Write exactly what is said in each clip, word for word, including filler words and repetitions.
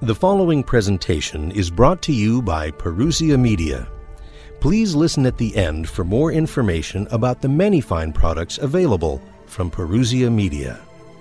The following presentation is brought to you by Perusia Media. Please listen at the end for more information about the many fine products available from Perusia Media.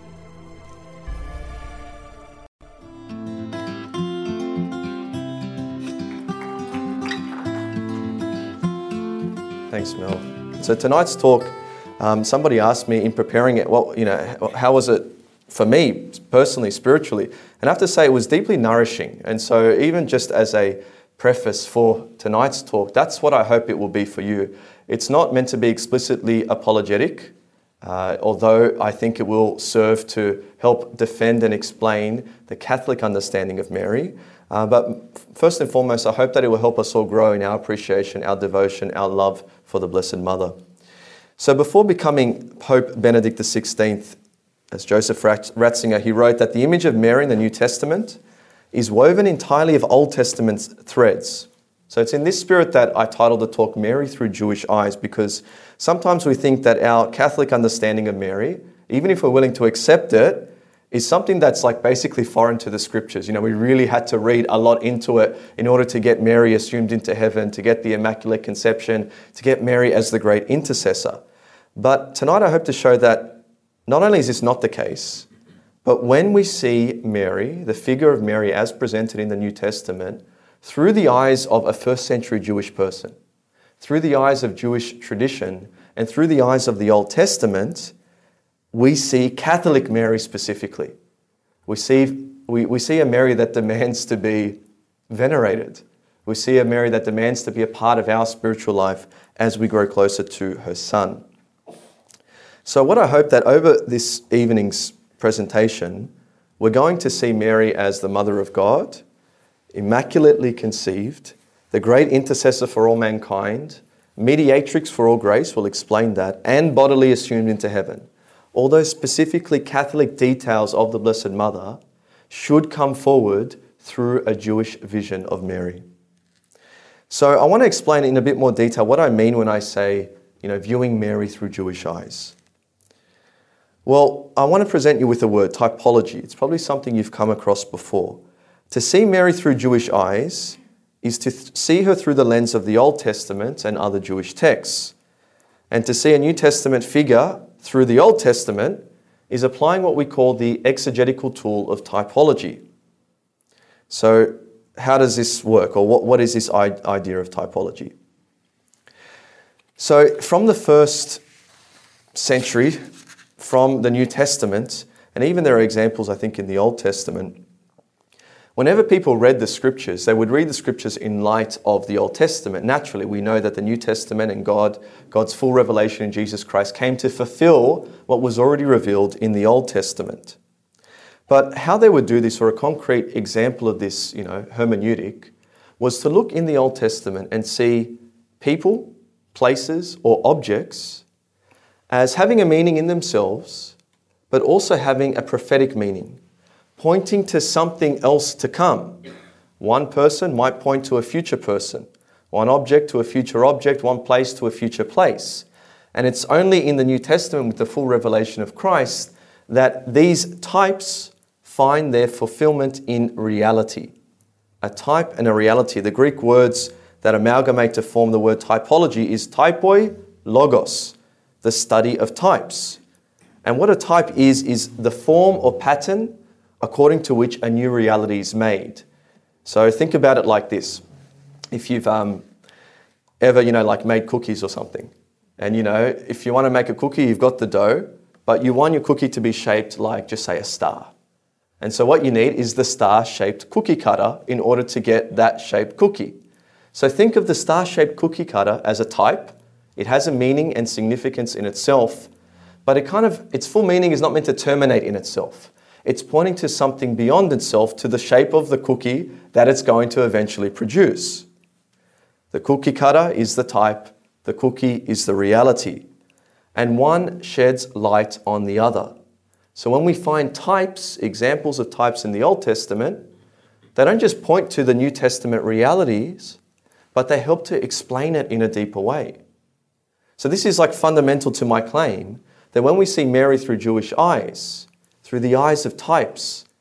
Thanks, Mel. So tonight's talk, um, somebody asked me in preparing it, well, you know, how was it for me personally, spiritually? And I have to say it was deeply nourishing. And so even just as a preface for tonight's talk, that's what I hope it will be for you. It's not meant to be explicitly apologetic, uh, although I think it will serve to help defend and explain the Catholic understanding of Mary. Uh, but first and foremost, I hope that it will help us all grow in our appreciation, our devotion, our love for the Blessed Mother. So before becoming Pope Benedict the sixteenth, as Joseph Ratzinger, he wrote that the image of Mary in the New Testament is woven entirely of Old Testament threads. So it's in this spirit that I titled the talk Mary Through Jewish Eyes, because sometimes we think that our Catholic understanding of Mary, even if we're willing to accept it, is something that's like basically foreign to the scriptures. You know, we really had to read a lot into it in order to get Mary assumed into heaven, to get the Immaculate Conception, to get Mary as the great intercessor. But tonight I hope to show that not only is this not the case, but when we see Mary, the figure of Mary as presented in the New Testament, through the eyes of a first century Jewish person, through the eyes of Jewish tradition, and through the eyes of the Old Testament, we see Catholic Mary specifically. We see, we, we see a Mary that demands to be venerated. We see a Mary that demands to be a part of our spiritual life as we grow closer to her Son. So what I hope that over this evening's presentation, we're going to see Mary as the Mother of God, immaculately conceived, the great intercessor for all mankind, mediatrix for all grace, we'll explain that, and bodily assumed into heaven. Although specifically Catholic details of the Blessed Mother should come forward through a Jewish vision of Mary. So I want to explain in a bit more detail what I mean when I say, you know, viewing Mary through Jewish eyes. Well, I want to present you with the word typology. It's probably something you've come across before. To see Mary through Jewish eyes is to th- see her through the lens of the Old Testament and other Jewish texts. And to see a New Testament figure through the Old Testament is applying what we call the exegetical tool of typology. So how does this work, or what, what is this I- idea of typology? So from the first century, from the New Testament, and even there are examples, I think, in the Old Testament, whenever people read the scriptures, they would read the scriptures in light of the Old Testament. Naturally, we know that the New Testament and God, God's full revelation in Jesus Christ came to fulfill what was already revealed in the Old Testament. But how they would do this, or a concrete example of this, you know, hermeneutic, was to look in the Old Testament and see people, places, or objects as having a meaning in themselves, but also having a prophetic meaning, pointing to something else to come. One person might point to a future person, one object to a future object, one place to a future place. And it's only in the New Testament with the full revelation of Christ that these types find their fulfillment in reality. A type and a reality. The Greek words that amalgamate to form the word typology is typoi, logos, the study of types. And what a type is, is the form or pattern according to which a new reality is made. So think about it like this. If you've um, ever, you know, like made cookies or something, and you know, if you want to make a cookie, you've got the dough, but you want your cookie to be shaped like, just say, a star. And so what you need is the star-shaped cookie cutter in order to get that shaped cookie. So think of the star-shaped cookie cutter as a type. It has a meaning and significance in itself, but it kind of, its full meaning is not meant to terminate in itself. It's pointing to something beyond itself, to the shape of the cookie that it's going to eventually produce. The cookie cutter is the type, the cookie is the reality, and one sheds light on the other. So when we find types, examples of types in the Old Testament, they don't just point to the New Testament realities, but they help to explain it in a deeper way. So this is like fundamental to my claim that when we see Mary through Jewish eyes, through the eyes of types,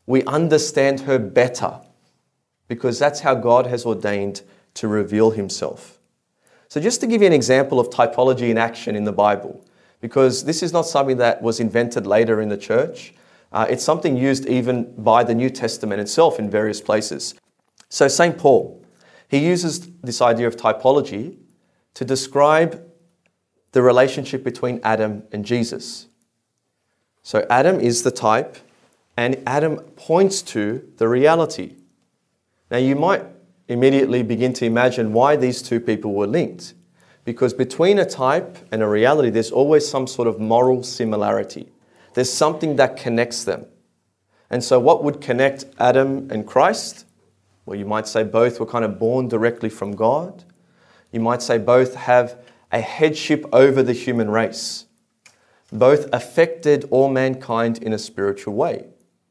we understand her better, because that's how God has ordained to reveal himself. So just to give you an example of typology in action in the Bible, because this is not something that was invented later in the church. Uh, it's something used even by the New Testament itself in various places. So Saint Paul, he uses this idea of typology to describe the relationship between Adam and Jesus. So Adam is the type, and Adam points to the reality. Now you might immediately begin to imagine why these two people were linked. Because between a type and a reality, there's always some sort of moral similarity. There's something that connects them. And so what would connect Adam and Christ? Well, you might say both were kind of born directly from God. You might say both have a headship over the human race. Both affected all mankind in a spiritual way.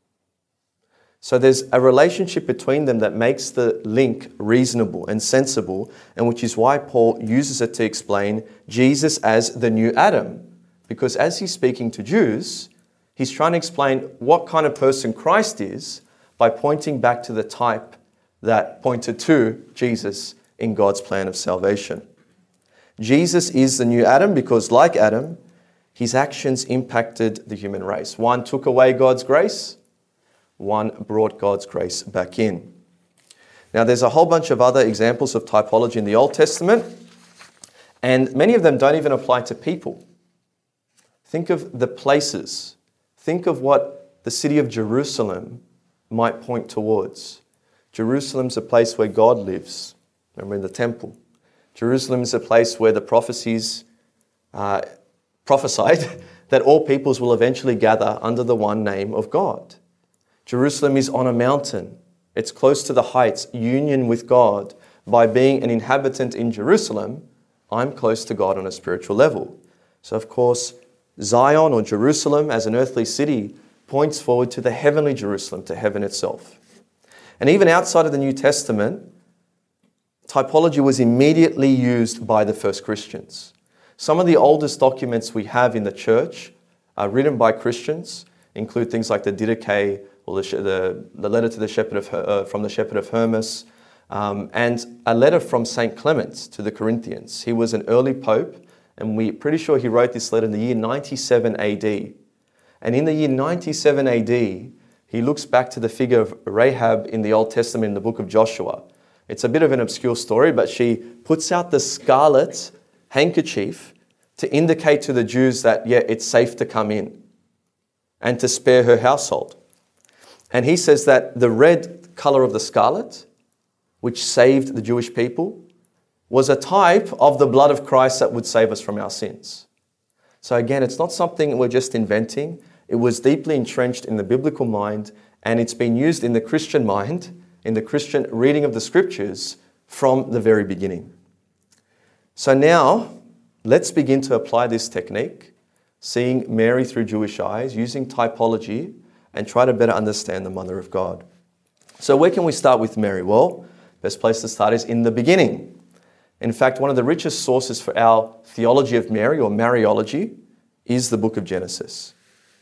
So there's a relationship between them that makes the link reasonable and sensible, and which is why Paul uses it to explain Jesus as the new Adam. Because as he's speaking to Jews, he's trying to explain what kind of person Christ is by pointing back to the type that pointed to Jesus in God's plan of salvation. Jesus is the new Adam because, like Adam, his actions impacted the human race. One took away God's grace, one brought God's grace back in. Now, there's a whole bunch of other examples of typology in the Old Testament, and many of them don't even apply to people. Think of the places. Think of what the city of Jerusalem might point towards. Jerusalem's a place where God lives. Remember, in the temple. Jerusalem is a place where the prophecies uh, prophesied that all peoples will eventually gather under the one name of God. Jerusalem is on a mountain. It's close to the heights, union with God. By being an inhabitant in Jerusalem, I'm close to God on a spiritual level. So, of course, Zion or Jerusalem as an earthly city points forward to the heavenly Jerusalem, to heaven itself. And even outside of the New Testament, typology was immediately used by the first Christians. Some of the oldest documents we have in the church are written by Christians, include things like the Didache, or the, the, the letter to the shepherd of, uh, from the shepherd of Hermas, um, and a letter from Saint Clement to the Corinthians. He was an early pope, and we're pretty sure he wrote this letter in the year ninety-seven A D. And in the year ninety-seven A D, he looks back to the figure of Rahab in the Old Testament in the book of Joshua. It's a bit of an obscure story, but she puts out the scarlet handkerchief to indicate to the Jews that, yeah, it's safe to come in and to spare her household. And he says that the red color of the scarlet, which saved the Jewish people, was a type of the blood of Christ that would save us from our sins. So again, it's not something we're just inventing. It was deeply entrenched in the biblical mind, and it's been used in the Christian mind, in the Christian reading of the scriptures from the very beginning. So now, let's begin to apply this technique, seeing Mary through Jewish eyes, using typology, and try to better understand the Mother of God. So where can we start with Mary? Well, best place to start is in the beginning. In fact, one of the richest sources for our theology of Mary, or Mariology, is the book of Genesis.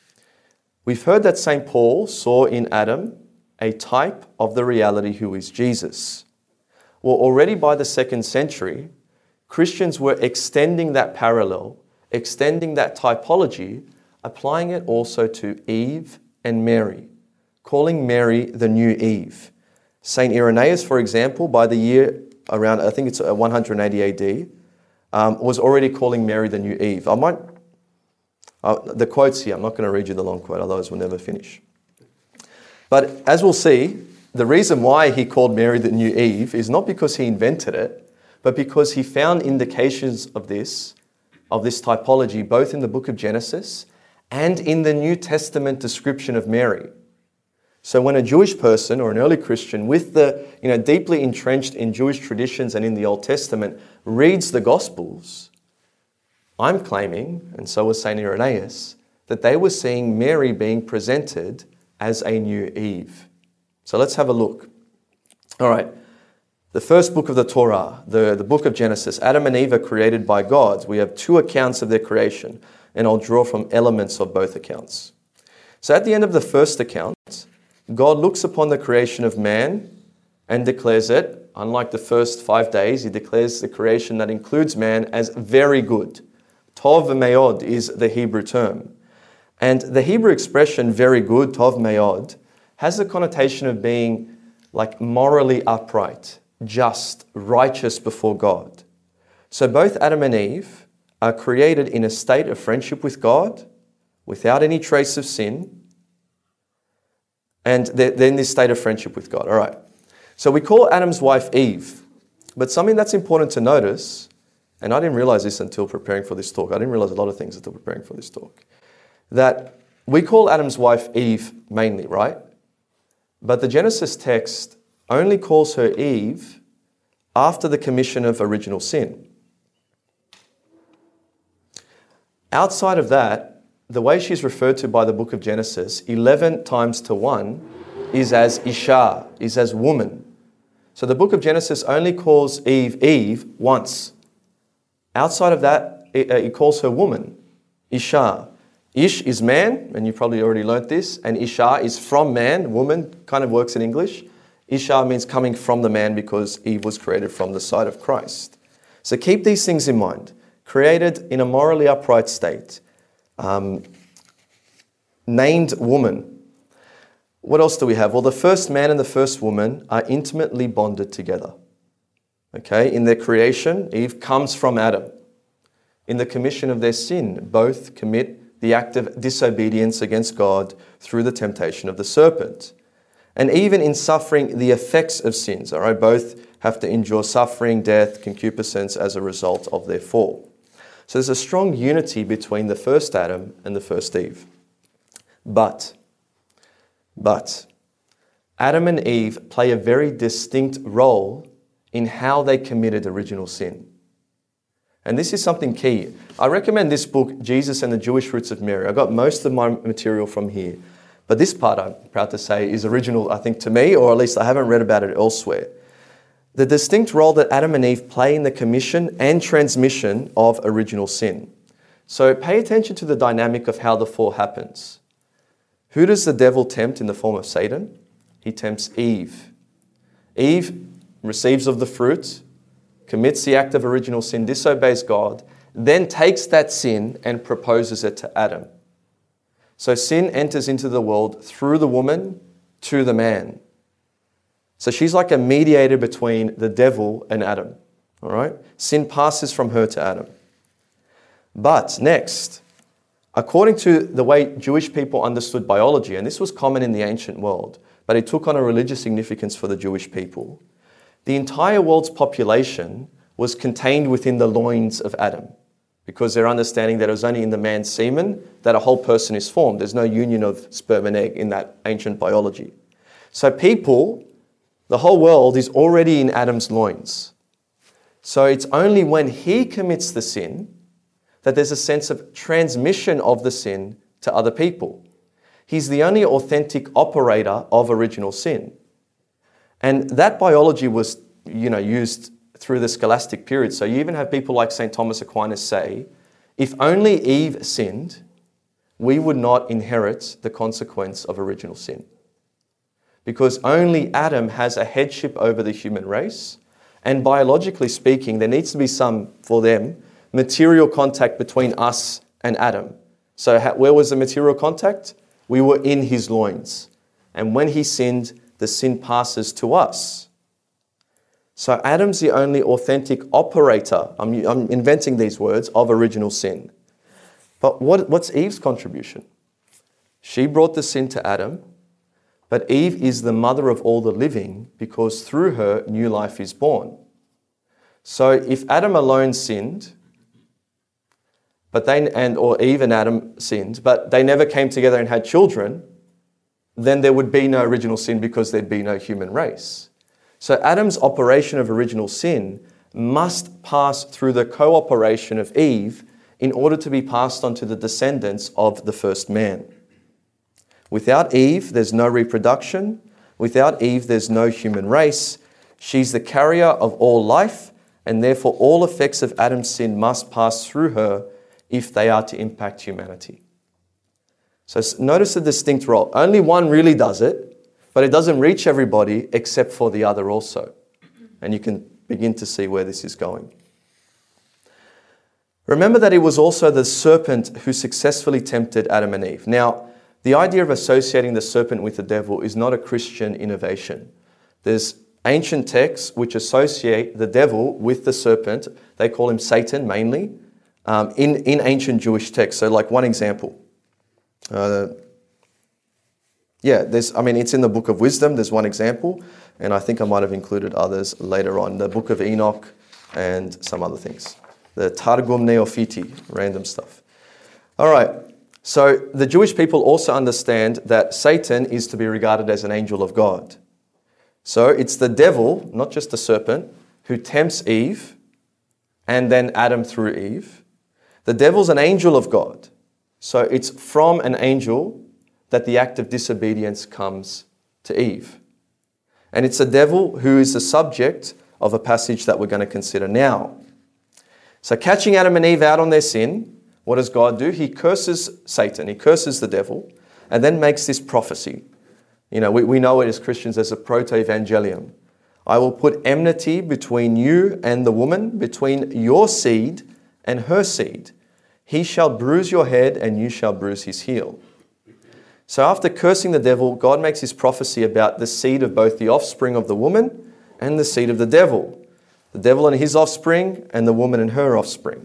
We've heard that Saint Paul saw in Adam a type of the reality who is Jesus. Well, already by the second century, Christians were extending that parallel, extending that typology, applying it also to Eve and Mary, calling Mary the new Eve. Saint Irenaeus, for example, by the year around, I think it's one hundred eighty A D, um, was already calling Mary the new Eve. I might, uh, the quote's here, I'm not going to read you the long quote, otherwise we'll never finish. But as we'll see, the reason why he called Mary the new Eve is not because he invented it, but because he found indications of this, of this typology, both in the book of Genesis and in the New Testament description of Mary. So when a Jewish person or an early Christian with the, you know, deeply entrenched in Jewish traditions and in the Old Testament reads the Gospels, I'm claiming, and so was Saint Irenaeus, that they were seeing Mary being presented as a new Eve. So let's have a look. All right. The first book of the Torah, the, the book of Genesis, Adam and Eve are created by God. We have two accounts of their creation, and I'll draw from elements of both accounts. So at the end of the first account, God looks upon the creation of man and declares it, unlike the first five days, he declares the creation that includes man as very good. Tov meod is the Hebrew term. And the Hebrew expression very good, tov meod, has the connotation of being like morally upright, just, righteous before God. So both Adam and Eve are created in a state of friendship with God, without any trace of sin, and they're, they're in this state of friendship with God. All right. So we call Adam's wife Eve, but something that's important to notice, and I didn't realize this until preparing for this talk. I didn't realize a lot of things until preparing for this talk. That we call Adam's wife Eve mainly, right? But the Genesis text only calls her Eve after the commission of original sin. Outside of that, the way she's referred to by the book of Genesis, eleven times to one, is as Isha, is as woman. So the book of Genesis only calls Eve Eve once. Outside of that, it, it calls her woman, Isha. Ish is man, and you probably already learnt this, and Isha is from man, woman, kind of works in English. Isha means coming from the man because Eve was created from the side of Christ. So keep these things in mind. Created in a morally upright state. Um, named woman. What else do we have? Well, the first man and the first woman are intimately bonded together. Okay, in their creation, Eve comes from Adam. In the commission of their sin, both commit the act of disobedience against God through the temptation of the serpent. And even in suffering the effects of sins, all right, both have to endure suffering, death, concupiscence as a result of their fall. So there's a strong unity between the first Adam and the first Eve. But, but, Adam and Eve play a very distinct role in how they committed original sin. And this is something key. I recommend this book, Jesus and the Jewish Roots of Mary. I got most of my material from here. But this part, I'm proud to say, is original, I think, to me, or at least I haven't read about it elsewhere. The distinct role that Adam and Eve play in the commission and transmission of original sin. So pay attention to the dynamic of how the fall happens. Who does the devil tempt in the form of Satan? He tempts Eve. Eve receives of the fruit, commits the act of original sin, disobeys God, then takes that sin and proposes it to Adam. So sin enters into the world through the woman to the man. So she's like a mediator between the devil and Adam. All right? Sin passes from her to Adam. But next, according to the way Jewish people understood biology, and this was common in the ancient world, but it took on a religious significance for the Jewish people, the entire world's population was contained within the loins of Adam, because they're understanding that it was only in the man's semen that a whole person is formed. There's no union of sperm and egg in that ancient biology. So people, the whole world is already in Adam's loins. So it's only when he commits the sin that there's a sense of transmission of the sin to other people. He's the only authentic operator of original sin. And that biology was, you know, used through the scholastic period. So you even have people like Saint Thomas Aquinas say, if only Eve sinned, we would not inherit the consequence of original sin. Because only Adam has a headship over the human race. And biologically speaking, there needs to be some, for them, material contact between us and Adam. So where was the material contact? We were in his loins. And when he sinned, the sin passes to us. So Adam's the only authentic operator, I'm, I'm inventing these words, of original sin. But what, what's Eve's contribution? She brought the sin to Adam, but Eve is the mother of all the living because through her new life is born. So if Adam alone sinned, but they and or Eve and Adam sinned, but they never came together and had children, then there would be no original sin because there'd be no human race. So Adam's operation of original sin must pass through the cooperation of Eve in order to be passed on to the descendants of the first man. Without Eve, there's no reproduction. Without Eve, there's no human race. She's the carrier of all life, and therefore all effects of Adam's sin must pass through her if they are to impact humanity. So notice the distinct role. Only one really does it, but it doesn't reach everybody except for the other also. And you can begin to see where this is going. Remember that it was also the serpent who successfully tempted Adam and Eve. Now, the idea of associating the serpent with the devil is not a Christian innovation. There's ancient texts which associate the devil with the serpent. They call him Satan mainly, um, in, in ancient Jewish texts. So like one example. Uh, yeah, there's. I mean, it's in the Book of Wisdom. There's one example. And I think I might have included others later on. The Book of Enoch and some other things. The Targum Neophiti, random stuff. All right. So the Jewish people also understand that Satan is to be regarded as an angel of God. So it's the devil, not just the serpent, who tempts Eve and then Adam through Eve. The devil's an angel of God. So it's from an angel that the act of disobedience comes to Eve. And it's the devil who is the subject of a passage that we're going to consider now. So catching Adam and Eve out on their sin, what does God do? He curses Satan, he curses the devil, and then makes this prophecy. You know, we, we know it as Christians as a proto-evangelium. I will put enmity between you and the woman, between your seed and her seed. He shall bruise your head and you shall bruise his heel. So after cursing the devil, God makes his prophecy about the seed of both the offspring of the woman and the seed of the devil. The devil and his offspring and the woman and her offspring.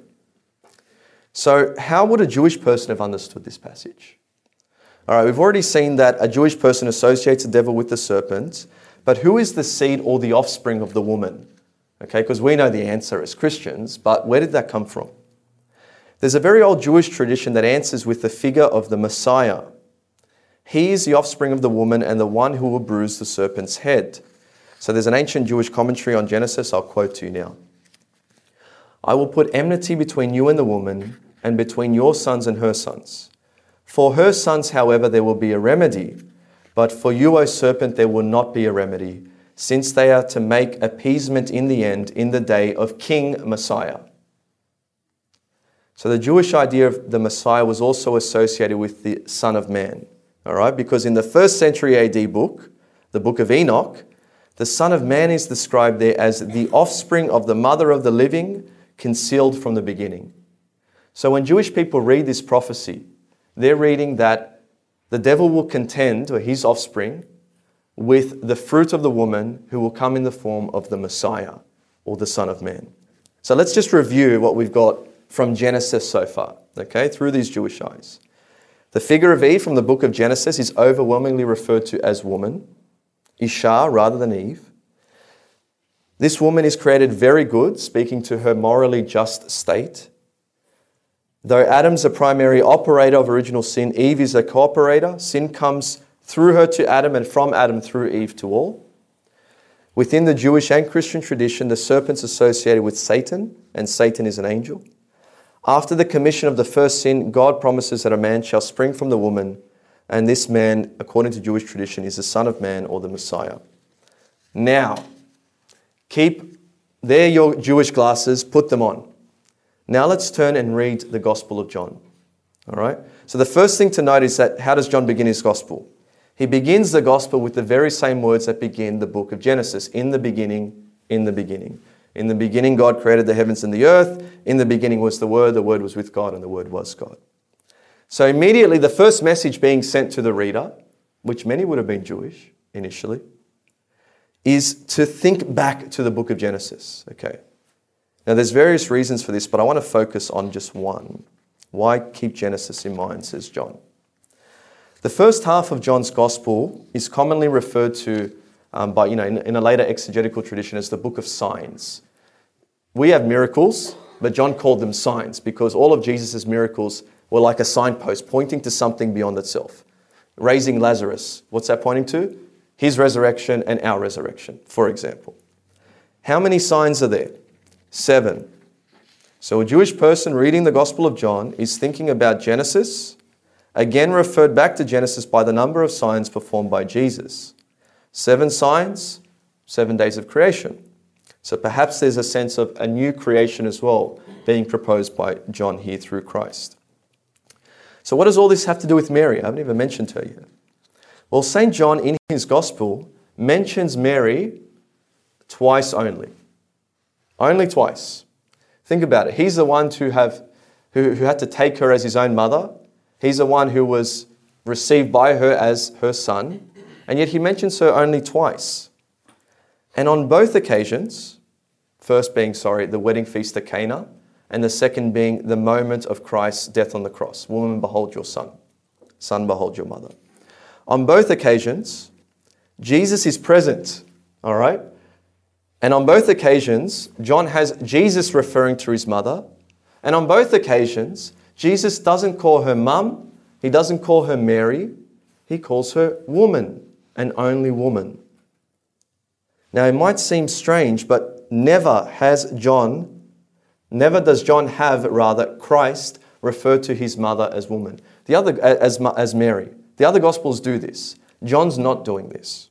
So how would a Jewish person have understood this passage? All right, we've already seen that a Jewish person associates the devil with the serpent, but who is the seed or the offspring of the woman? Okay, because we know the answer as Christians, but where did that come from? There's a very old Jewish tradition that answers with the figure of the Messiah. He is the offspring of the woman and the one who will bruise the serpent's head. So there's an ancient Jewish commentary on Genesis, I'll quote to you now. I will put enmity between you and the woman, and between your sons and her sons. For her sons, however, there will be a remedy, but for you, O serpent, there will not be a remedy, since they are to make appeasement in the end, in the day of King Messiah. So the Jewish idea of the Messiah was also associated with the Son of Man, all right? Because in the first century A D book, the book of Enoch, the Son of Man is described there as the offspring of the mother of the living, concealed from the beginning. So when Jewish people read this prophecy, they're reading that the devil will contend, or his offspring, with the fruit of the woman who will come in the form of the Messiah, or the Son of Man. So let's just review what we've got from Genesis so far, okay, through these Jewish eyes. The figure of Eve from the book of Genesis is overwhelmingly referred to as woman, Isha rather than Eve. This woman is created very good, speaking to her morally just state. Though Adam's a primary operator of original sin, Eve is a cooperator. Sin comes through her to Adam and from Adam through Eve to all. Within the Jewish and Christian tradition, the serpent's associated with Satan, and Satan is an angel. After the commission of the first sin, God promises that a man shall spring from the woman, and this man, according to Jewish tradition, is the Son of Man or the Messiah. Now, keep there your Jewish glasses, put them on. Now let's turn and read the Gospel of John. All right? So the first thing to note is that how does John begin his Gospel? He begins the Gospel with the very same words that begin the book of Genesis. In the beginning, in the beginning. In the beginning, God created the heavens and the earth. In the beginning was the Word. The Word was with God and the Word was God. So immediately the first message being sent to the reader, which many would have been Jewish initially, is to think back to the book of Genesis. Okay. Now, there's various reasons for this, but I want to focus on just one. Why keep Genesis in mind, says John. The first half of John's Gospel is commonly referred to um, by, you know, in, in a later exegetical tradition as the book of signs. We have miracles, but John called them signs because all of Jesus' miracles were like a signpost pointing to something beyond itself. Raising Lazarus, what's that pointing to? His resurrection and our resurrection, for example. How many signs are there? Seven. So a Jewish person reading the Gospel of John is thinking about Genesis, again referred back to Genesis by the number of signs performed by Jesus. Seven signs, seven days of creation. So perhaps there's a sense of a new creation as well being proposed by John here through Christ. So what does all this have to do with Mary? I haven't even mentioned her yet. Well, Saint John in his Gospel mentions Mary twice only. Only twice. Think about it. He's the one to have, who, who had to take her as his own mother. He's the one who was received by her as her son. And yet he mentions her only twice. And on both occasions, first being, sorry, the wedding feast at Cana, and the second being the moment of Christ's death on the cross. Woman, behold your son. Son, behold your mother. On both occasions, Jesus is present, all right? And on both occasions, John has Jesus referring to his mother. And on both occasions, Jesus doesn't call her mum. He doesn't call her Mary. He calls her woman, and only woman. Now, it might seem strange, but never has John, never does John have, rather, Christ refer to his mother as woman. The other, as, as Mary. The other Gospels do this. John's not doing this.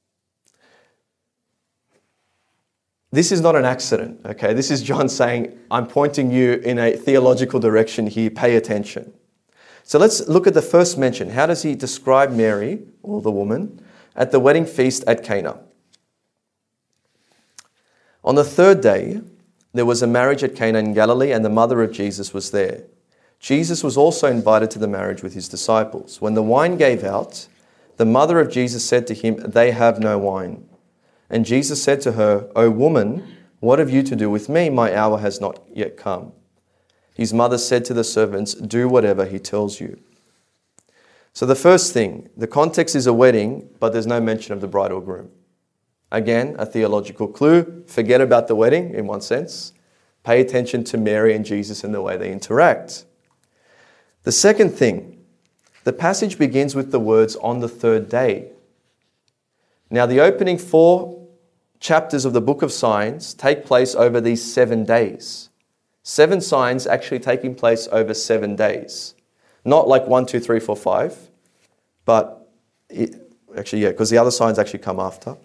This is not an accident, okay? This is John saying, I'm pointing you in a theological direction here, pay attention. So let's look at the first mention. How does he describe Mary, or the woman, at the wedding feast at Cana? On the third day, there was a marriage at Cana in Galilee, and the mother of Jesus was there. Jesus was also invited to the marriage with his disciples. When the wine gave out, the mother of Jesus said to him, they have no wine. And Jesus said to her, O woman, what have you to do with me? My hour has not yet come. His mother said to the servants, do whatever he tells you. So the first thing, the context is a wedding, but there's no mention of the bride or groom. Again, a theological clue. Forget about the wedding in one sense. Pay attention to Mary and Jesus and the way they interact. The second thing, the passage begins with the words, on the third day. Now, the opening four chapters of the book of signs take place over these seven days. Seven signs actually taking place over seven days. Not like one, two, three, four, five, but it, actually, yeah, because the other signs actually come after.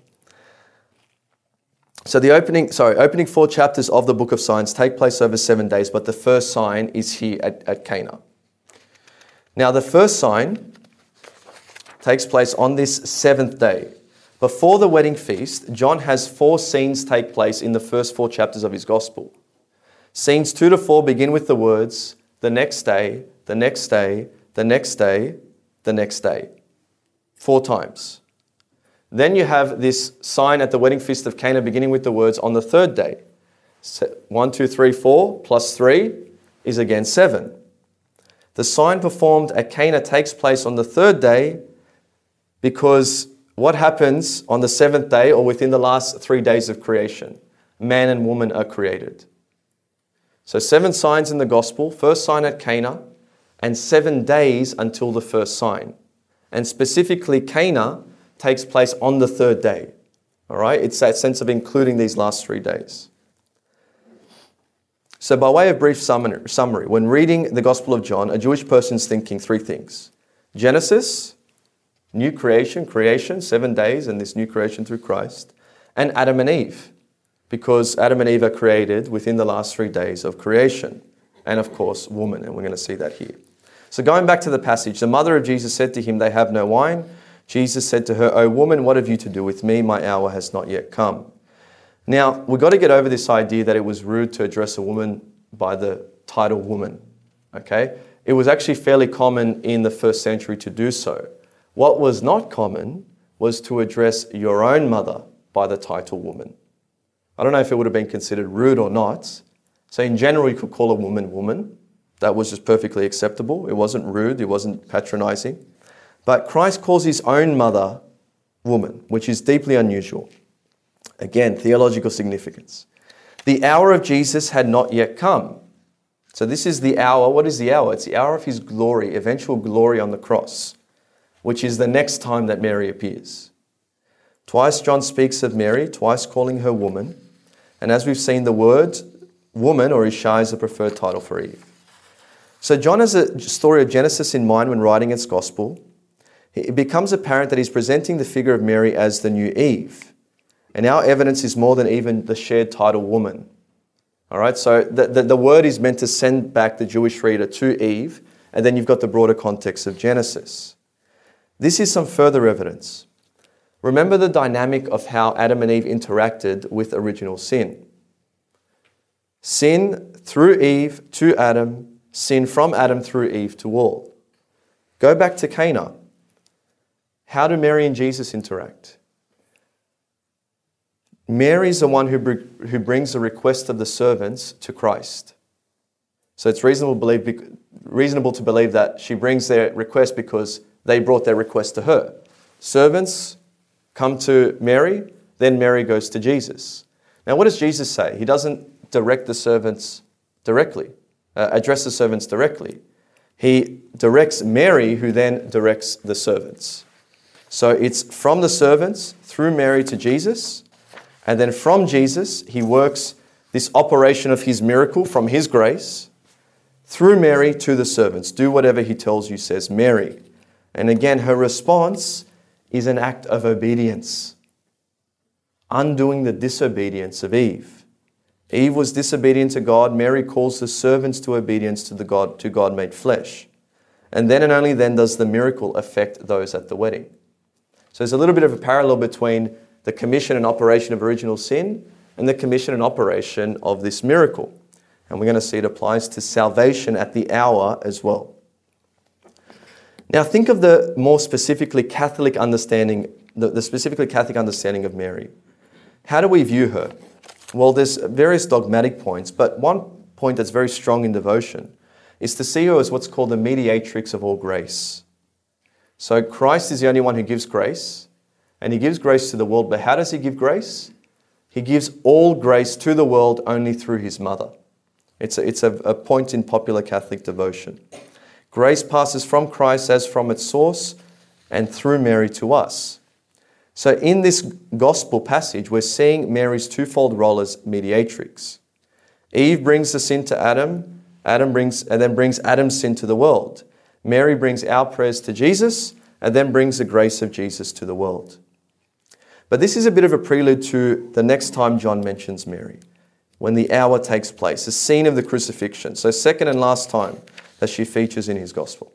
So the opening, sorry, opening four chapters of the book of signs take place over seven days, but the first sign is here at, at Cana. Now, the first sign takes place on this seventh day. Before the wedding feast, John has four scenes take place in the first four chapters of his gospel. Scenes two to four begin with the words, the next day, the next day, the next day, the next day. Four times. Then you have this sign at the wedding feast of Cana beginning with the words, on the third day. One, two, three, four, plus three is again seven. The sign performed at Cana takes place on the third day because what happens on the seventh day or within the last three days of creation? Man and woman are created. So seven signs in the gospel, first sign at Cana, and seven days until the first sign. And specifically, Cana takes place on the third day. All right? It's that sense of including these last three days. So by way of brief summary, when reading the Gospel of John, a Jewish person's thinking three things. Genesis, new creation, creation, seven days, and this new creation through Christ. And Adam and Eve, because Adam and Eve are created within the last three days of creation. And of course, woman, and we're going to see that here. So going back to the passage, the mother of Jesus said to him, they have no wine. Jesus said to her, O woman, what have you to do with me? My hour has not yet come. Now, we've got to get over this idea that it was rude to address a woman by the title woman, okay? It was actually fairly common in the first century to do so. What was not common was to address your own mother by the title woman. I don't know if it would have been considered rude or not. So in general, you could call a woman woman. That was just perfectly acceptable. It wasn't rude. It wasn't patronizing. But Christ calls his own mother woman, which is deeply unusual. Again, theological significance. The hour of Jesus had not yet come. So this is the hour. What is the hour? It's the hour of his glory, eventual glory on the cross, which is the next time that Mary appears. Twice John speaks of Mary, twice calling her woman. And as we've seen, the word woman or Isha is a preferred title for Eve. So John has a story of Genesis in mind when writing its gospel. It becomes apparent that he's presenting the figure of Mary as the new Eve. And our evidence is more than even the shared title woman. All right, so the, the, the word is meant to send back the Jewish reader to Eve, and then you've got the broader context of Genesis. This is some further evidence. Remember the dynamic of how Adam and Eve interacted with original sin. Sin through Eve to Adam, sin from Adam through Eve to all. Go back to Cana. How do Mary and Jesus interact? Mary's the one who, br- who brings the request of the servants to Christ. So it's reasonable, believe, reasonable to believe that she brings their request because they brought their request to her. Servants come to Mary, then Mary goes to Jesus. Now what does Jesus say? He doesn't direct the servants directly, uh, address the servants directly. He directs Mary, who then directs the servants. So it's from the servants through Mary to Jesus, and then from Jesus, he works this operation of his miracle from his grace through Mary to the servants. Do whatever he tells you, says Mary. And again, her response is an act of obedience, undoing the disobedience of Eve. Eve was disobedient to God. Mary calls the servants to obedience to the God, to God made flesh. And then and only then does the miracle affect those at the wedding. So there's a little bit of a parallel between the commission and operation of original sin and the commission and operation of this miracle. And we're going to see it applies to salvation at the hour as well. Now think of the more specifically Catholic understanding, the, the specifically Catholic understanding of Mary. How do we view her? Well, there's various dogmatic points, but one point that's very strong in devotion is to see her as what's called the mediatrix of all grace. So Christ is the only one who gives grace, and he gives grace to the world. But how does he give grace? He gives all grace to the world only through his mother. It's a, it's a, a point in popular Catholic devotion. Grace passes from Christ as from its source and through Mary to us. So in this gospel passage, we're seeing Mary's twofold role as mediatrix. Eve brings the sin to Adam, Adam brings and then brings Adam's sin to the world. Mary brings our prayers to Jesus and then brings the grace of Jesus to the world. But this is a bit of a prelude to the next time John mentions Mary, when the hour takes place, the scene of the crucifixion. So second and last time that she features in his gospel.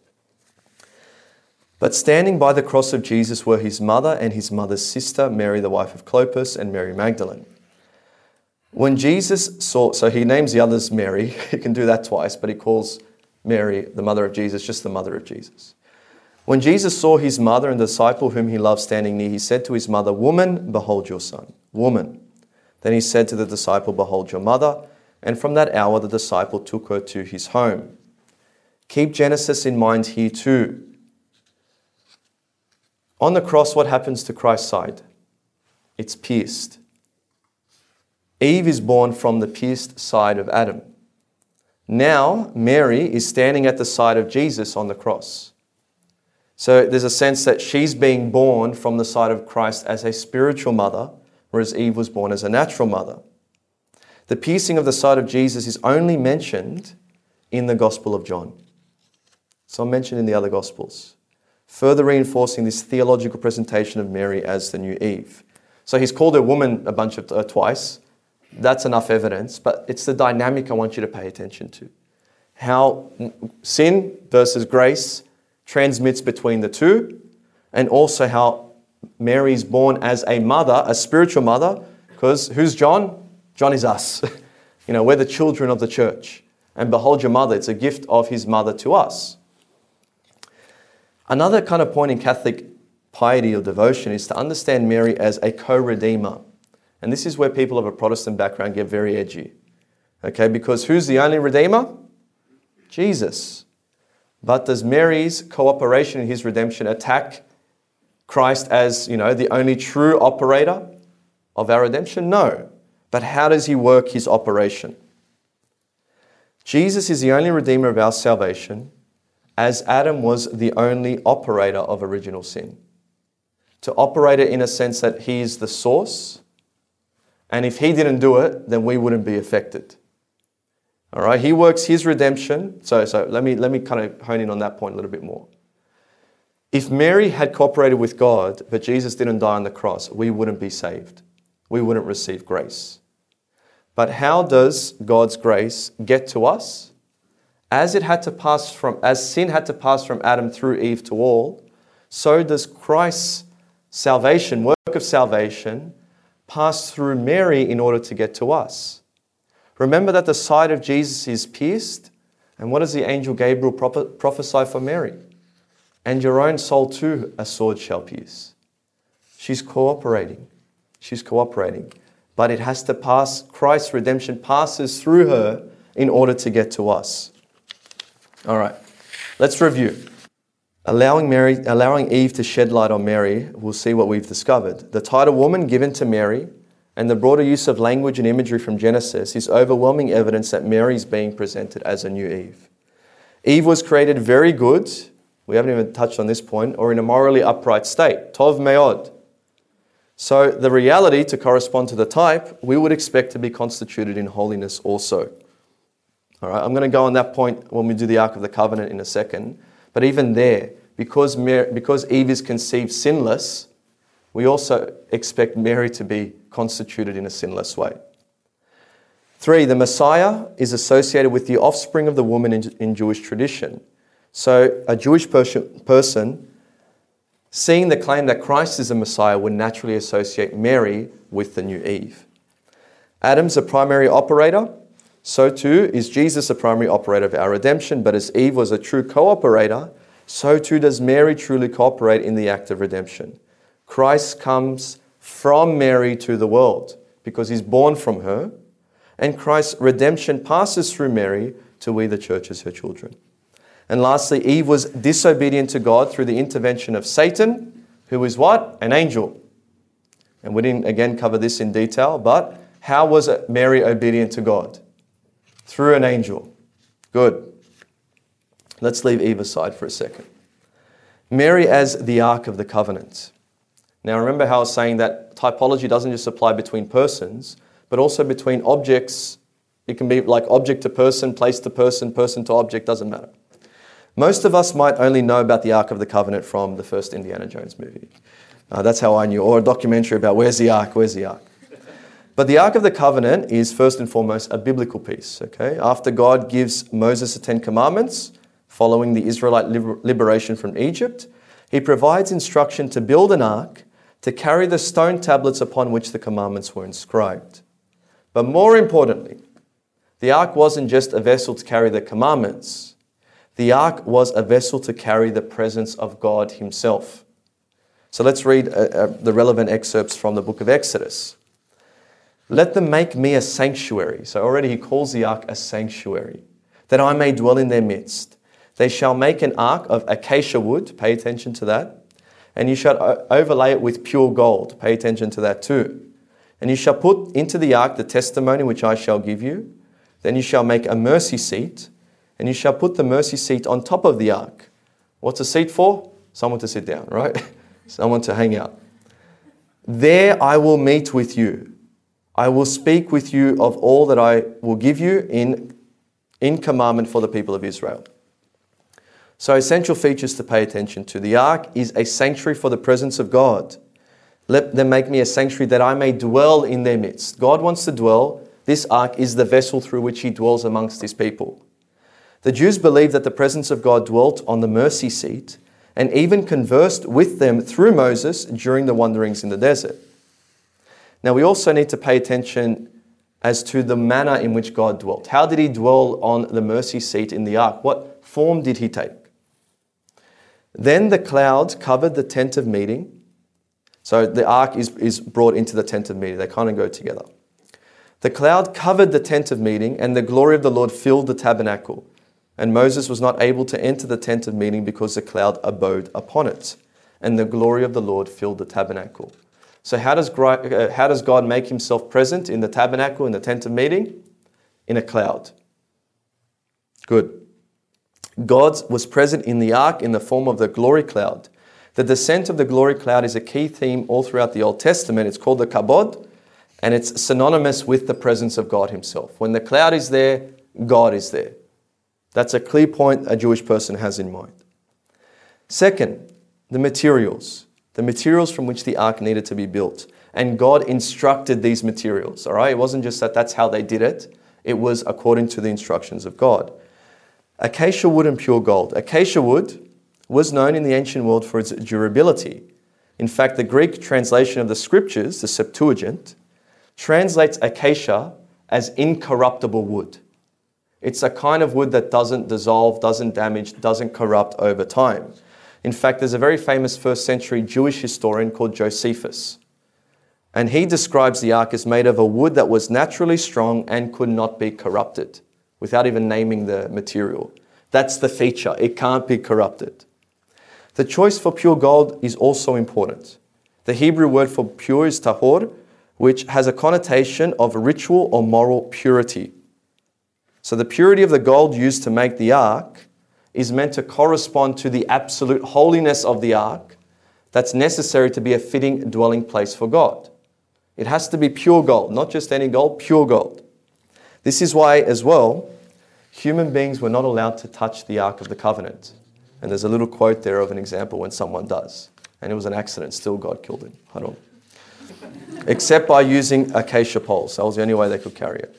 But standing by the cross of Jesus were his mother and his mother's sister, Mary, the wife of Clopas, and Mary Magdalene. When Jesus saw, so he names the others Mary, he can do that twice, but he calls Mary, the mother of Jesus, just the mother of Jesus. When Jesus saw his mother and the disciple whom he loved standing near, he said to his mother, "Woman, behold your son." Woman. Then he said to the disciple, "Behold your mother." And from that hour, the disciple took her to his home. Keep Genesis in mind here too. On the cross, what happens to Christ's side? It's pierced. Eve is born from the pierced side of Adam. Now, Mary is standing at the side of Jesus on the cross. So there's a sense that she's being born from the side of Christ as a spiritual mother, whereas Eve was born as a natural mother. The piercing of the side of Jesus is only mentioned in the Gospel of John. It's not mentioned in the other Gospels, further reinforcing this theological presentation of Mary as the new Eve. So he's called her woman a bunch of uh, twice. That's enough evidence, but it's the dynamic I want you to pay attention to. How sin versus grace transmits between the two, and also how Mary's born as a mother, a spiritual mother, because who's John? John is us. You know, we're the children of the church. And behold your mother, it's a gift of his mother to us. Another kind of point in Catholic piety or devotion is to understand Mary as a co-redeemer. And this is where people of a Protestant background get very edgy. Okay, because who's the only redeemer? Jesus. But does Mary's cooperation in his redemption attack Christ as, you know, the only true operator of our redemption? No. But how does he work his operation? Jesus is the only redeemer of our salvation, as Adam was the only operator of original sin. To operate it in a sense that he is the source, and if he didn't do it, then we wouldn't be affected. All right, he works his redemption. So, so let me let me kind of hone in on that point a little bit more. If Mary had cooperated with God, but Jesus didn't die on the cross, we wouldn't be saved. We wouldn't receive grace. But how does God's grace get to us? As it had to pass from, as sin had to pass from Adam through Eve to all, so does Christ's salvation, work of salvation, pass through Mary in order to get to us. Remember that the side of Jesus is pierced, and what does the angel Gabriel prophesy for Mary? And your own soul too a sword shall pierce. She's cooperating. She's cooperating. But it has to pass, Christ's redemption passes through her in order to get to us. All right, let's review. Allowing Mary, allowing Eve to shed light on Mary, we'll see what we've discovered. The title woman given to Mary and the broader use of language and imagery from Genesis is overwhelming evidence that Mary is being presented as a new Eve. Eve was created very good, we haven't even touched on this point, or in a morally upright state, tov meod. So the reality, to correspond to the type, we would expect to be constituted in holiness also. All right, I'm going to go on that point when we do the Ark of the Covenant in a second. But even there, because, Mary, because Eve is conceived sinless, we also expect Mary to be constituted in a sinless way. Three, the Messiah is associated with the offspring of the woman in, in Jewish tradition. So a Jewish person, person, seeing the claim that Christ is a Messiah, would naturally associate Mary with the new Eve. Adam's a primary operator. So too is Jesus a primary operator of our redemption, but as Eve was a true cooperator, so too does Mary truly cooperate in the act of redemption. Christ comes from Mary to the world because he's born from her, and Christ's redemption passes through Mary to we the church as her children. And lastly, Eve was disobedient to God through the intervention of Satan, who is what? An angel. And we didn't again cover this in detail, but how was Mary obedient to God? Through an angel. Good. Let's leave Eve aside for a second. Mary as the Ark of the Covenant. Now remember how I was saying that typology doesn't just apply between persons, but also between objects. It can be like object to person, place to person, person to object, doesn't matter. Most of us might only know about the Ark of the Covenant from the first Indiana Jones movie. Uh, that's how I knew. Or a documentary about where's the Ark, where's the Ark. But the Ark of the Covenant is first and foremost a biblical piece. Okay, after God gives Moses the Ten Commandments, following the Israelite liber- liberation from Egypt, he provides instruction to build an ark to carry the stone tablets upon which the commandments were inscribed. But more importantly, the ark wasn't just a vessel to carry the commandments. The ark was a vessel to carry the presence of God himself. So let's read uh, uh, the relevant excerpts from the book of Exodus. Let them make me a sanctuary. So already he calls the ark a sanctuary, that I may dwell in their midst. They shall make an ark of acacia wood. Pay attention to that. And you shall overlay it with pure gold. Pay attention to that too. And you shall put into the ark the testimony which I shall give you. Then you shall make a mercy seat. And you shall put the mercy seat on top of the ark. What's a seat for? Someone to sit down, right? Someone to hang out. There I will meet with you. I will speak with you of all that I will give you in, in commandment for the people of Israel. So essential features to pay attention to. The ark is a sanctuary for the presence of God. Let them make me a sanctuary that I may dwell in their midst. God wants to dwell. This ark is the vessel through which he dwells amongst his people. The Jews believed that the presence of God dwelt on the mercy seat and even conversed with them through Moses during the wanderings in the desert. Now we also need to pay attention as to the manner in which God dwelt. How did he dwell on the mercy seat in the ark? What form did he take? Then the cloud covered the tent of meeting. So the ark is, is brought into the tent of meeting. They kind of go together. The cloud covered the tent of meeting, and the glory of the Lord filled the tabernacle. And Moses was not able to enter the tent of meeting because the cloud abode upon it. And the glory of the Lord filled the tabernacle. So how does, how does God make himself present in the tabernacle, in the tent of meeting? In a cloud. Good. God was present in the ark in the form of the glory cloud. The descent of the glory cloud is a key theme all throughout the Old Testament. It's called the kabod, and it's synonymous with the presence of God himself. When the cloud is there, God is there. That's a clear point a Jewish person has in mind. Second, the materials. The materials from which the ark needed to be built. And God instructed these materials, all right? It wasn't just that that's how they did it. It was according to the instructions of God. Acacia wood and pure gold. Acacia wood was known in the ancient world for its durability. In fact, the Greek translation of the scriptures, the Septuagint, translates acacia as incorruptible wood. It's a kind of wood that doesn't dissolve, doesn't damage, doesn't corrupt over time. In fact, there's a very famous first century Jewish historian called Josephus. And he describes the ark as made of a wood that was naturally strong and could not be corrupted, without even naming the material. That's the feature. It can't be corrupted. The choice for pure gold is also important. The Hebrew word for pure is tahor, which has a connotation of ritual or moral purity. So the purity of the gold used to make the ark is meant to correspond to the absolute holiness of the ark that's necessary to be a fitting dwelling place for God. It has to be pure gold, not just any gold, pure gold. This is why, as well, human beings were not allowed to touch the Ark of the Covenant. And there's a little quote there of an example when someone does. And it was an accident, still God killed him. I don't know. Except by using acacia poles. That was the only way they could carry it.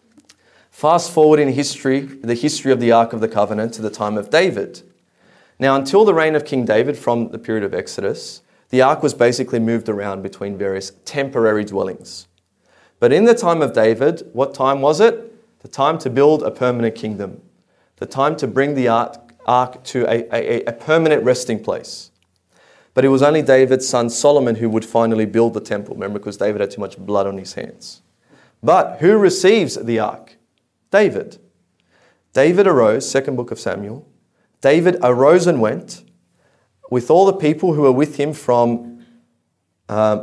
Fast forward in history, the history of the Ark of the Covenant to the time of David. Now, until the reign of King David, from the period of Exodus, the Ark was basically moved around between various temporary dwellings. But in the time of David, what time was it? The time to build a permanent kingdom. The time to bring the Ark, ark to a, a, a permanent resting place. But it was only David's son Solomon who would finally build the temple. Remember, because David had too much blood on his hands. But who receives the Ark? David. David arose, second book of Samuel. David arose and went with all the people who were with him from uh,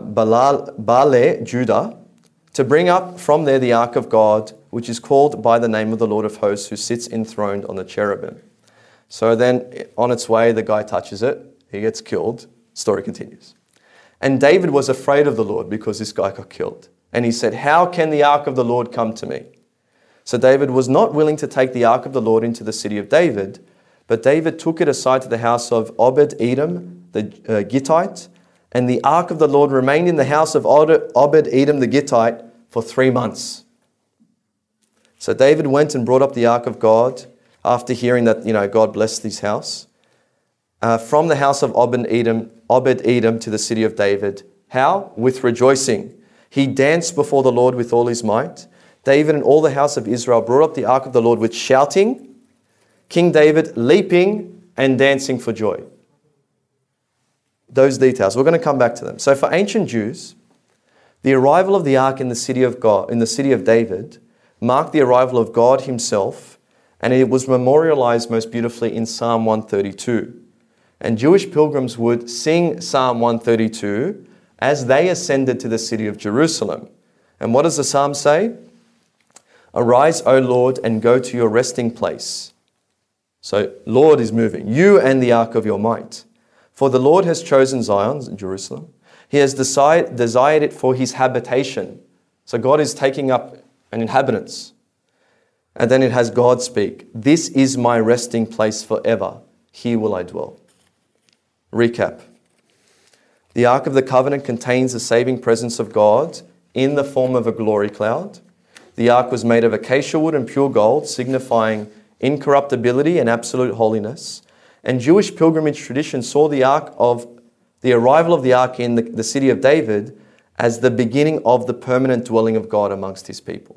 Baale, Judah, to bring up from there the ark of God, which is called by the name of the Lord of hosts, who sits enthroned on the cherubim. So then, on its way, the guy touches it. He gets killed. Story continues. And David was afraid of the Lord because this guy got killed. And he said, "How can the ark of the Lord come to me?" So David was not willing to take the ark of the Lord into the city of David, but David took it aside to the house of Obed-Edom, the uh, Gittite, and the ark of the Lord remained in the house of Obed-Edom the Gittite for three months. So David went and brought up the ark of God after hearing that, you know, God blessed his house, uh, from the house of Obed-Edom, Obed-Edom to the city of David. How? With rejoicing. He danced before the Lord with all his might. David and all the house of Israel brought up the ark of the Lord with shouting, King David leaping and dancing for joy. Those details, we're going to come back to them. So for ancient Jews, the arrival of the ark in the city of God, in the city of David, marked the arrival of God himself, and it was memorialized most beautifully in Psalm one thirty-two. And Jewish pilgrims would sing Psalm one thirty-two as they ascended to the city of Jerusalem. And what does the psalm say? Arise, O Lord, and go to your resting place. So, Lord is moving, you and the ark of your might. For the Lord has chosen Zion, Jerusalem. He has decide, desired it for his habitation. So God is taking up an inhabitants. And then it has God speak. This is my resting place forever. Here will I dwell. Recap. The Ark of the Covenant contains the saving presence of God in the form of a glory cloud. The ark was made of acacia wood and pure gold, signifying incorruptibility and absolute holiness. And Jewish pilgrimage tradition saw the ark of the arrival of the ark in the, the city of David as the beginning of the permanent dwelling of God amongst his people.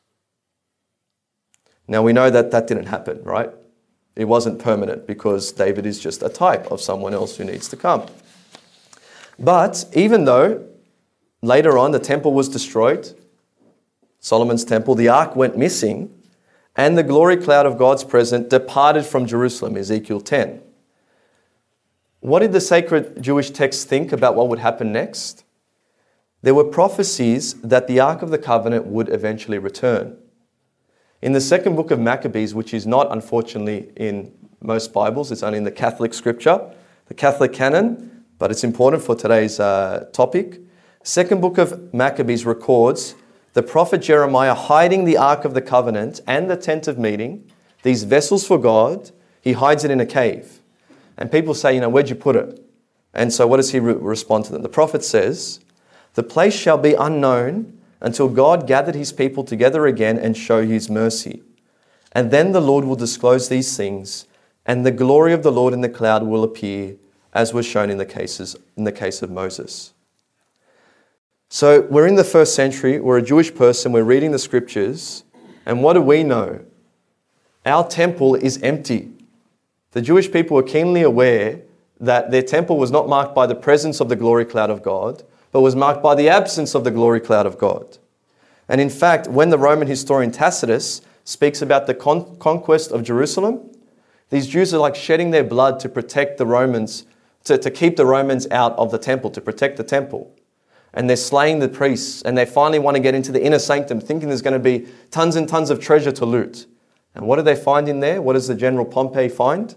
Now we know that that didn't happen, right? It wasn't permanent because David is just a type of someone else who needs to come. But even though later on the temple was destroyed, Solomon's temple, the ark went missing, and the glory cloud of God's presence departed from Jerusalem, Ezekiel ten. What did the sacred Jewish texts think about what would happen next? There were prophecies that the Ark of the Covenant would eventually return. In the second book of Maccabees, which is not unfortunately in most Bibles, it's only in the Catholic scripture, the Catholic canon, but it's important for today's uh, topic. Second book of Maccabees records the prophet Jeremiah hiding the Ark of the Covenant and the tent of meeting, these vessels for God. He hides it in a cave. And people say, you know, where'd you put it? And so what does he re- respond to them? The prophet says, the place shall be unknown until God gathered his people together again and show his mercy. And then the Lord will disclose these things, and the glory of the Lord in the cloud will appear, as was shown in the cases in the case of Moses. So we're in the first century, we're a Jewish person, we're reading the scriptures, and what do we know? Our temple is empty. The Jewish people were keenly aware that their temple was not marked by the presence of the glory cloud of God, but was marked by the absence of the glory cloud of God. And in fact, when the Roman historian Tacitus speaks about the con- conquest of Jerusalem, these Jews are like shedding their blood to protect the Romans, to, to keep the Romans out of the temple, to protect the temple. And they're slaying the priests, and they finally want to get into the inner sanctum, thinking there's going to be tons and tons of treasure to loot. And what do they find in there? What does the General Pompey find?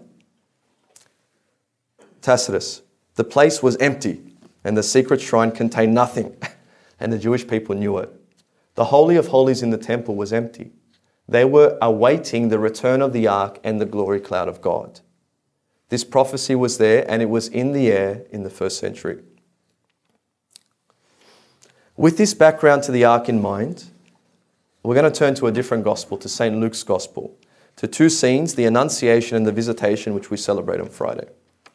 Tacitus. The place was empty, and the secret shrine contained nothing. And the Jewish people knew it. The Holy of Holies in the temple was empty. They were awaiting the return of the ark and the glory cloud of God. This prophecy was there, and it was in the air in the first century. With this background to the ark in mind, we're going to turn to a different gospel, to Saint Luke's gospel, to two scenes, the Annunciation and the Visitation, which we celebrate on Friday.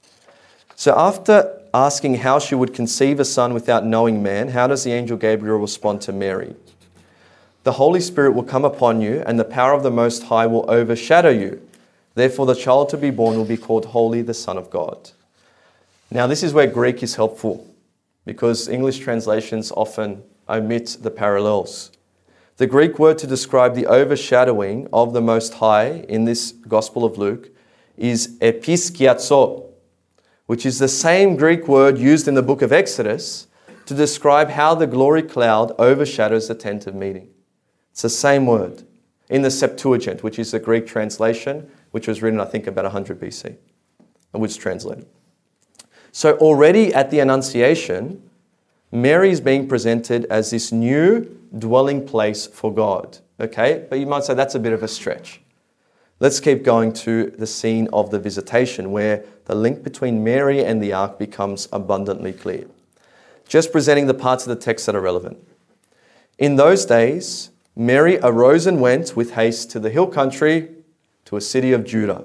So after asking how she would conceive a son without knowing man, how does the angel Gabriel respond to Mary? The Holy Spirit will come upon you, and the power of the Most High will overshadow you. Therefore the child to be born will be called Holy, the Son of God. Now this is where Greek is helpful, because English translations often omit the parallels. The Greek word to describe the overshadowing of the Most High in this Gospel of Luke is episkiazo, which is the same Greek word used in the book of Exodus to describe how the glory cloud overshadows the tent of meeting. It's the same word in the Septuagint, which is the Greek translation, which was written, I think, about one hundred B C, and which is translated. So already at the Annunciation, Mary is being presented as this new dwelling place for God. Okay, but you might say that's a bit of a stretch. Let's keep going to the scene of the visitation, where the link between Mary and the ark becomes abundantly clear. Just presenting the parts of the text that are relevant. In those days, Mary arose and went with haste to the hill country, to a city of Judah.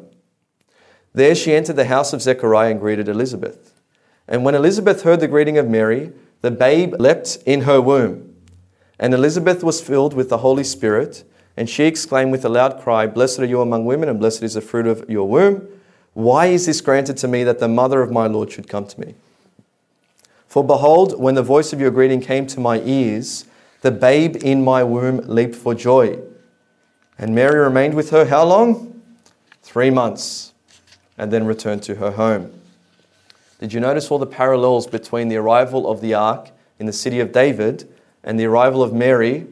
There she entered the house of Zechariah and greeted Elizabeth. And when Elizabeth heard the greeting of Mary, the babe leapt in her womb. And Elizabeth was filled with the Holy Spirit, and she exclaimed with a loud cry, "Blessed are you among women, and blessed is the fruit of your womb. Why is this granted to me, that the mother of my Lord should come to me? For behold, when the voice of your greeting came to my ears, the babe in my womb leaped for joy." And Mary remained with her how long? Three months, and then returned to her home. Did you notice all the parallels between the arrival of the ark in the city of David and the arrival of Mary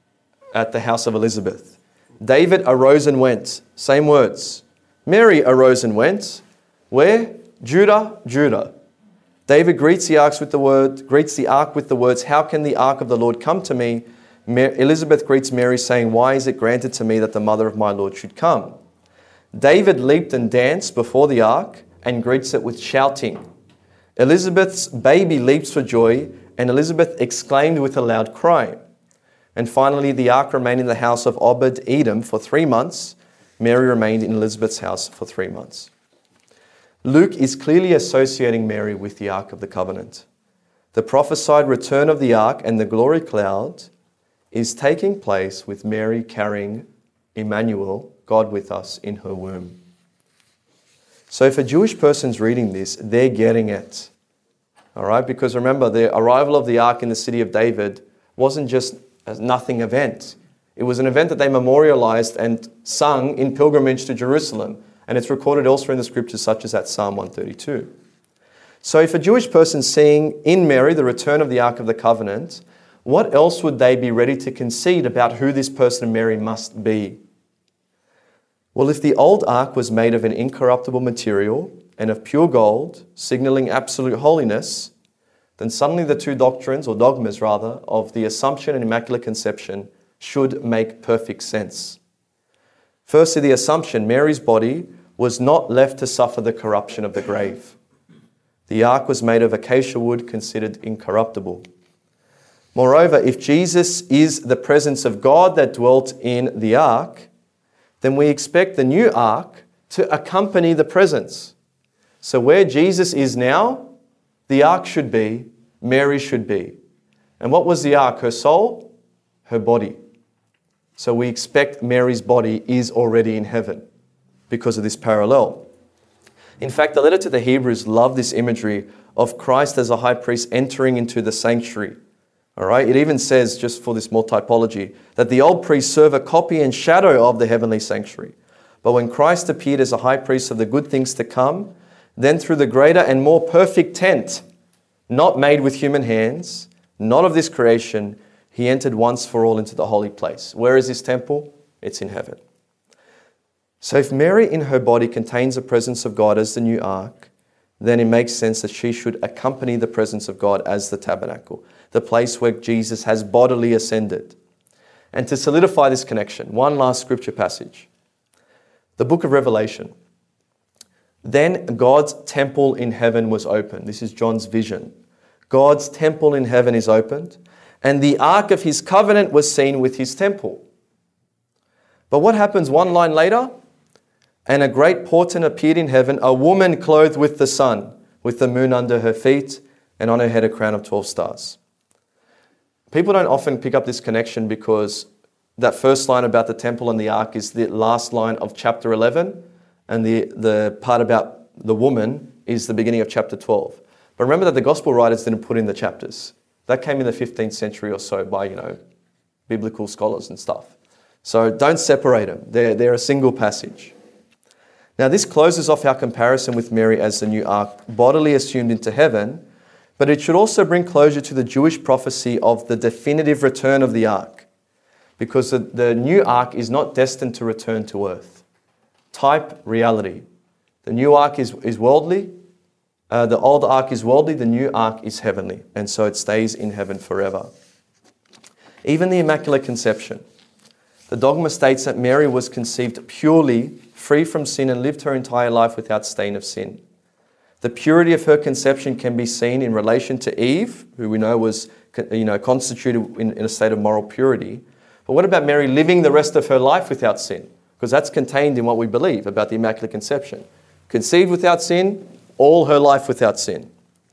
at the house of Elizabeth? David arose and went. Same words. Mary arose and went. Where? Judah, Judah. David greets the ark with the word, greets the ark with the words, "How can the ark of the Lord come to me?" Elizabeth greets Mary saying, "Why is it granted to me that the mother of my Lord should come?" David leaped and danced before the ark and greets it with shouting. Elizabeth's baby leaps for joy, and Elizabeth exclaimed with a loud cry. And finally, the ark remained in the house of Obed-Edom for three months. Mary remained in Elizabeth's house for three months. Luke is clearly associating Mary with the Ark of the Covenant. The prophesied return of the ark and the glory cloud is taking place with Mary carrying Emmanuel, God with us, in her womb. So if a Jewish person's reading this, they're getting it. All right? Because remember, the arrival of the ark in the city of David wasn't just a nothing event. It was an event that they memorialized and sung in pilgrimage to Jerusalem. And it's recorded elsewhere in the scriptures, such as at Psalm one thirty-two. So if a Jewish person seeing in Mary the return of the Ark of the Covenant, what else would they be ready to concede about who this person Mary must be? Well, if the old ark was made of an incorruptible material and of pure gold, signaling absolute holiness, then suddenly the two doctrines, or dogmas rather, of the Assumption and Immaculate Conception should make perfect sense. Firstly, the Assumption, Mary's body was not left to suffer the corruption of the grave. The ark was made of acacia wood, considered incorruptible. Moreover, if Jesus is the presence of God that dwelt in the ark, then we expect the new ark to accompany the presence. So where Jesus is now, the ark should be, Mary should be. And what was the ark? Her soul? Her body. So we expect Mary's body is already in heaven because of this parallel. In fact, the letter to the Hebrews loved this imagery of Christ as a high priest entering into the sanctuary. All right? It even says, just for this more typology, that the old priests serve a copy and shadow of the heavenly sanctuary. But when Christ appeared as a high priest of the good things to come, then through the greater and more perfect tent, not made with human hands, not of this creation, he entered once for all into the holy place. Where is this temple? It's in heaven. So if Mary in her body contains the presence of God as the new ark, then it makes sense that she should accompany the presence of God as the tabernacle, the place where Jesus has bodily ascended. And to solidify this connection, one last scripture passage. The book of Revelation. Then God's temple in heaven was opened. This is John's vision. God's temple in heaven is opened, and the ark of his covenant was seen with his temple. But what happens one line later? And a great portent appeared in heaven, a woman clothed with the sun, with the moon under her feet, and on her head a crown of twelve stars. People don't often pick up this connection because that first line about the temple and the ark is the last line of chapter eleven, and the, the part about the woman is the beginning of chapter twelve. But remember that the gospel writers didn't put in the chapters. That came in the fifteenth century or so by, you know, biblical scholars and stuff. So don't separate them. They're, they're a single passage. Now this closes off our comparison with Mary as the new ark, bodily assumed into heaven, but it should also bring closure to the Jewish prophecy of the definitive return of the ark, because the, the new ark is not destined to return to earth. Type reality. The new ark is, is worldly, uh, the old ark is worldly, the new ark is heavenly, and so it stays in heaven forever. Even the Immaculate Conception. The dogma states that Mary was conceived purely, free from sin, and lived her entire life without stain of sin. The purity of her conception can be seen in relation to Eve, who we know was you know, constituted in, in a state of moral purity. But what about Mary living the rest of her life without sin? Because that's contained in what we believe about the Immaculate Conception. Conceived without sin, all her life without sin.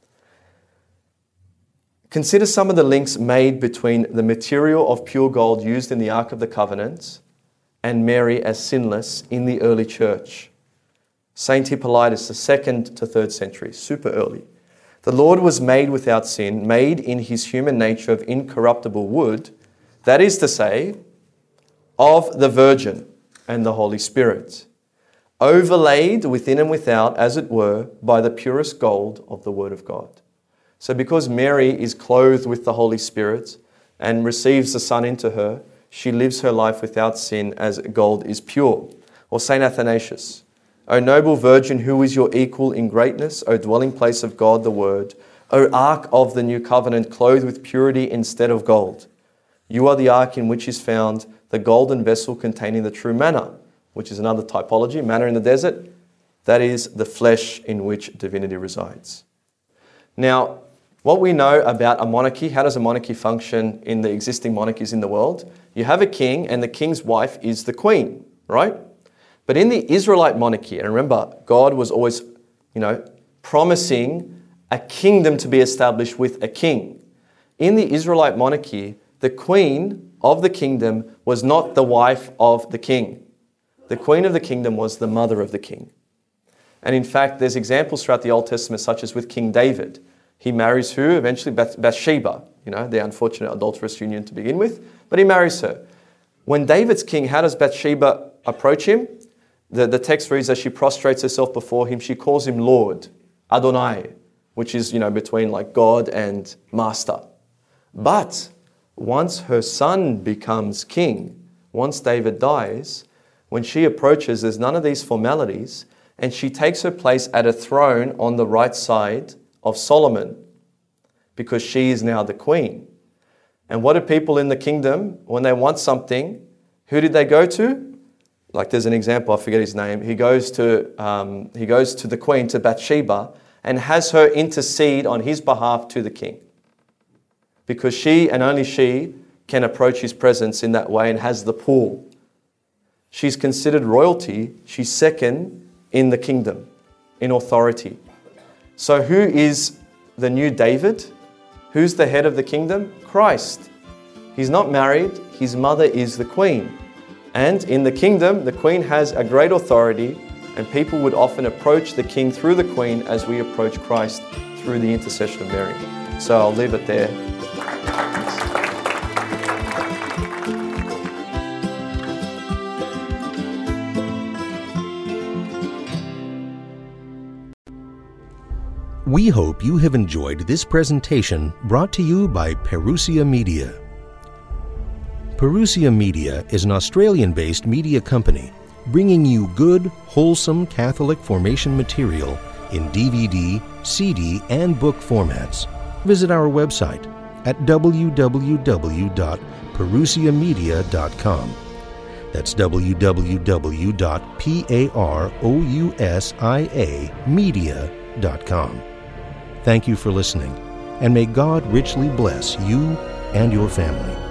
Consider some of the links made between the material of pure gold used in the Ark of the Covenant and Mary as sinless in the early church. Saint Hippolytus, the second to third century, super early. The Lord was made without sin, made in his human nature of incorruptible wood, that is to say, of the Virgin and the Holy Spirit, overlaid within and without, as it were, by the purest gold of the Word of God. So because Mary is clothed with the Holy Spirit and receives the Son into her, she lives her life without sin as gold is pure. Or Saint Athanasius, O noble Virgin, who is your equal in greatness, O dwelling place of God the Word, O ark of the new covenant, clothed with purity instead of gold. You are the ark in which is found the golden vessel containing the true manna, which is another typology, manna in the desert. That is the flesh in which divinity resides. Now, what we know about a monarchy, how does a monarchy function in the existing monarchies in the world? You have a king, and the king's wife is the queen, right? But in the Israelite monarchy, and remember, God was always, you know, promising a kingdom to be established with a king. In the Israelite monarchy, the queen of the kingdom was not the wife of the king. The queen of the kingdom was the mother of the king. And in fact, there's examples throughout the Old Testament, such as with King David. He marries who? Eventually Bath- Bathsheba, you know, the unfortunate adulterous union to begin with, but he marries her. When David's king, how does Bathsheba approach him? The, the text reads that she prostrates herself before him. She calls him Lord, Adonai, which is, you know, between like God and master. But once her son becomes king, once David dies, when she approaches, there's none of these formalities, and she takes her place at a throne on the right side of Solomon, because she is now the queen. And what do people in the kingdom, when they want something, who did they go to? Like there's an example, I forget his name. He goes to um, he goes to the queen, to Bathsheba, and has her intercede on his behalf to the king. Because she and only she can approach his presence in that way and has the pull. She's considered royalty. She's second in the kingdom, in authority. So who is the new David? Who's the head of the kingdom? Christ. He's not married. His mother is the queen. And in the kingdom, the queen has a great authority, and people would often approach the king through the queen as we approach Christ through the intercession of Mary. So I'll leave it there. We hope you have enjoyed this presentation brought to you by Parousia Media. Parousia Media is an Australian-based media company bringing you good, wholesome Catholic formation material in D V D, C D, and book formats. Visit our website at w w w dot parousia media dot com. That's w w w dot parousia media dot com. Thank you for listening, and may God richly bless you and your family.